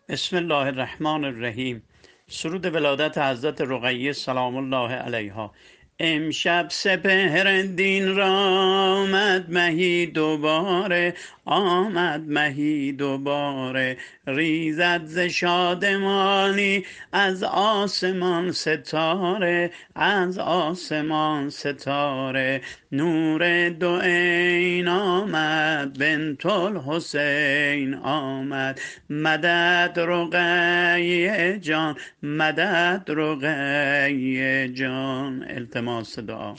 بسم الله الرحمن الرحیم. سرود ولادت حضرت رقیه سلام الله علیها. امشب سپهر دین را آمد مهی دوباره، آمد مهی دوباره. ریزد ز شادمانی از آسمان ستاره، از آسمان ستاره. نور دو عین آمد، بنت الحسین آمد. مدد رقیه جان، مدد رقیه جان. التماس دعا.